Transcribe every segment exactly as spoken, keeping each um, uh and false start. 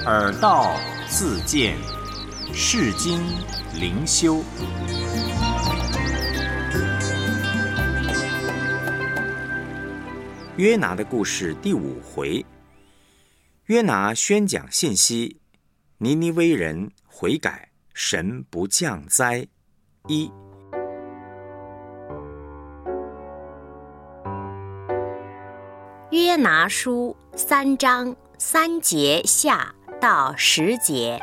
耳道自见，世经灵修。约拿的故事第五回，约拿宣讲信息，尼尼微人悔改，神不降灾。一， 约拿书三章三节下到十节。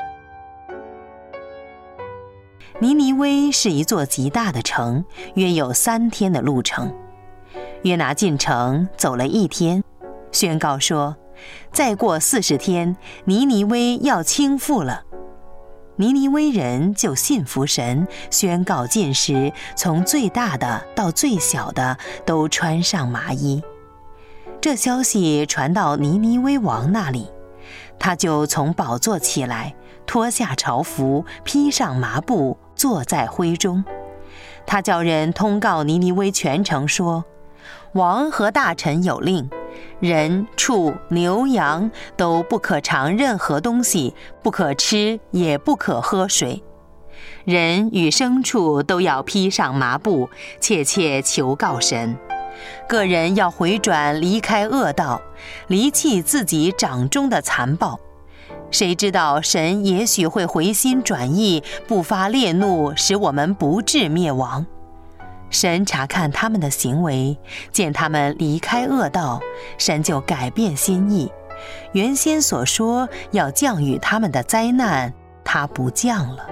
尼尼微是一座极大的城，约有三天的路程。约拿进城走了一天，宣告说，再过四十天，尼尼微要倾覆了。尼尼微人就信服神，宣告禁食，从最大的到最小的都穿上麻衣。这消息传到尼尼微王那里，他就从宝座起来，脱下朝服，披上麻布，坐在灰中。他叫人通告尼尼微全城说，王和大臣有令，人畜牛羊都不可尝任何东西，不可吃也不可喝水。人与牲畜都要披上麻布，切切求告神。个人要回转，离开恶道，离弃自己掌中的残暴。谁知道神也许会回心转意，不发烈怒，使我们不致灭亡。神查看他们的行为，见他们离开恶道，神就改变心意。原先所说要降与他们的灾难，他不降了。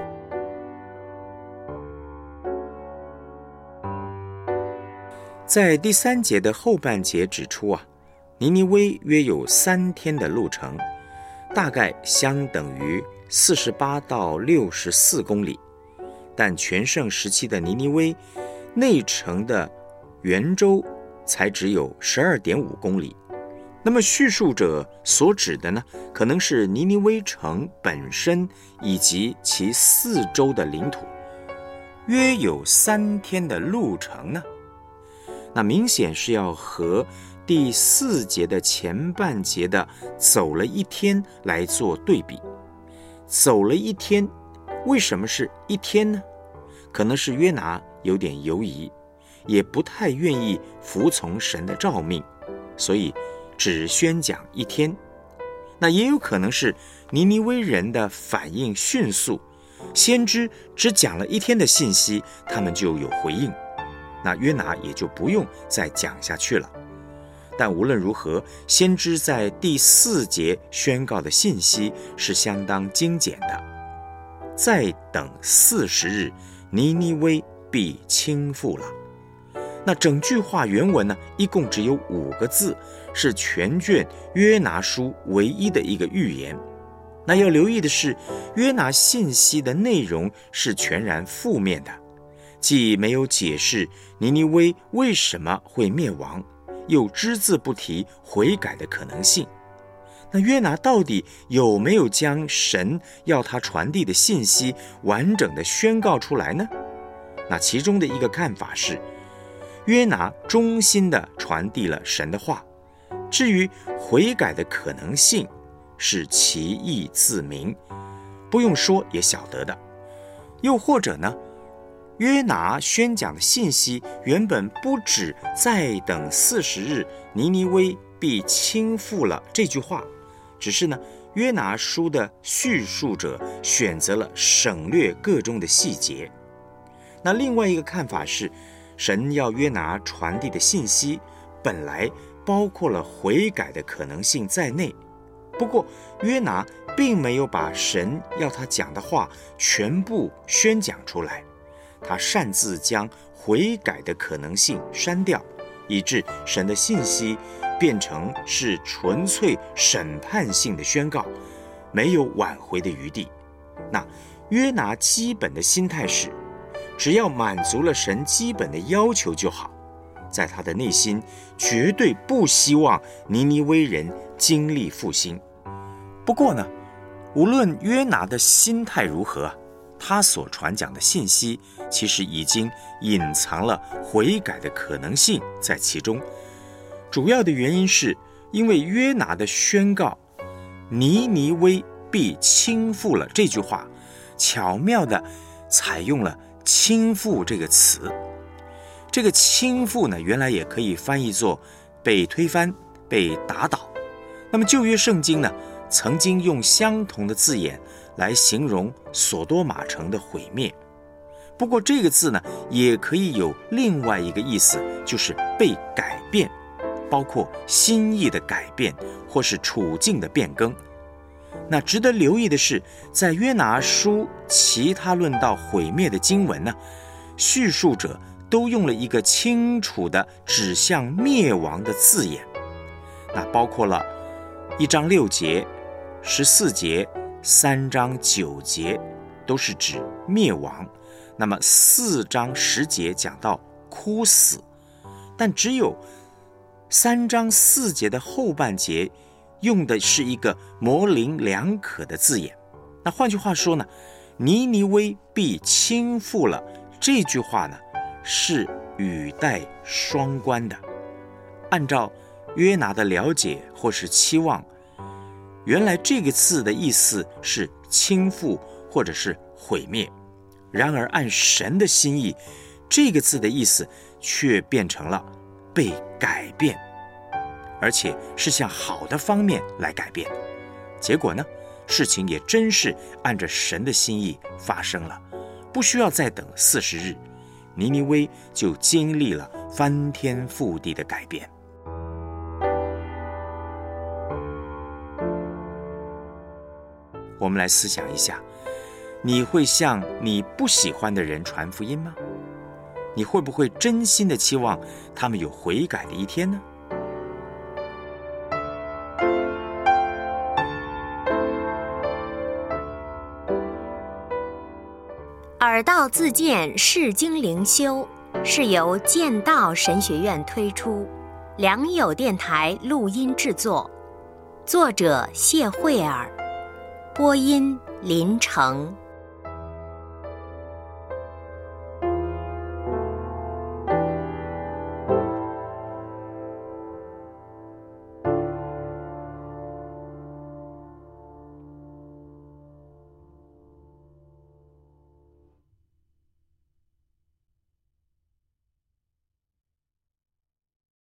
在第三节的后半节指出啊，尼尼微约有三天的路程，大概相等于四十八到六十四公里。但全盛时期的尼尼微内城的圆周才只有 十二点五公里。那么叙述者所指的呢，可能是尼尼微城本身以及其四周的领土。约有三天的路程呢，那明显是要和第四节的前半节的走了一天来做对比。走了一天，为什么是一天呢？可能是约拿有点犹疑，也不太愿意服从神的召命，所以只宣讲一天。那也有可能是尼尼微人的反应迅速，先知只讲了一天的信息，他们就有回应，那约拿也就不用再讲下去了。但无论如何，先知在第四节宣告的信息是相当精简的。再等四十日，尼尼微必倾覆了。那整句话原文呢，一共只有五个字，是全卷约拿书唯一的一个预言。那要留意的是，约拿信息的内容是全然负面的，既没有解释尼尼微为什么会灭亡，又只字不提悔改的可能性。那约拿到底有没有将神要他传递的信息完整的宣告出来呢？那其中的一个看法是，约拿衷心的传递了神的话，至于悔改的可能性是其意自明，不用说也晓得的。又或者呢，约拿宣讲的信息原本不止再等四十日，尼尼微必倾覆了这句话，只是呢，约拿书的叙述者选择了省略各中的细节。那另外一个看法是，神要约拿传递的信息本来包括了悔改的可能性在内，不过约拿并没有把神要他讲的话全部宣讲出来，他擅自将悔改的可能性删掉，以致神的信息变成是纯粹审判性的宣告，没有挽回的余地。那约拿基本的心态是，只要满足了神基本的要求就好，在他的内心绝对不希望尼尼微人经历复兴。不过呢，无论约拿的心态如何，他所传讲的信息其实已经隐藏了悔改的可能性在其中。主要的原因是因为约拿的宣告，尼尼微必倾覆了这句话，巧妙地采用了倾覆这个词。这个倾覆呢，原来也可以翻译作被推翻、被打倒。那么旧约圣经呢，曾经用相同的字眼来形容所多玛城的毁灭。不过这个字呢，也可以有另外一个意思，就是被改变，包括心意的改变或是处境的变更。那值得留意的是，在约拿书其他论到毁灭的经文呢，叙述者都用了一个清楚的指向灭亡的字眼。那包括了一章六节、十四节、三章九节，都是指灭亡。那么四章十节讲到哭死，但只有三章四节的后半节用的是一个模棱两可的字眼。那换句话说呢，尼尼微必倾覆了，这句话呢是语带双关的。按照约拿的了解或是期望，原来这个字的意思是倾覆或者是毁灭。然而按神的心意，这个字的意思却变成了被改变，而且是向好的方面来改变。结果呢，事情也真是按着神的心意发生了，不需要再等四十日，尼尼微就经历了翻天覆地的改变。我们来思想一下，你会向你不喜欢的人传福音吗？你会不会真心的期望他们有悔改的一天呢？ 耳道自荐释经灵修是由剑道神学院推出，良友电台录音制作，作者谢慧尔，播音林成。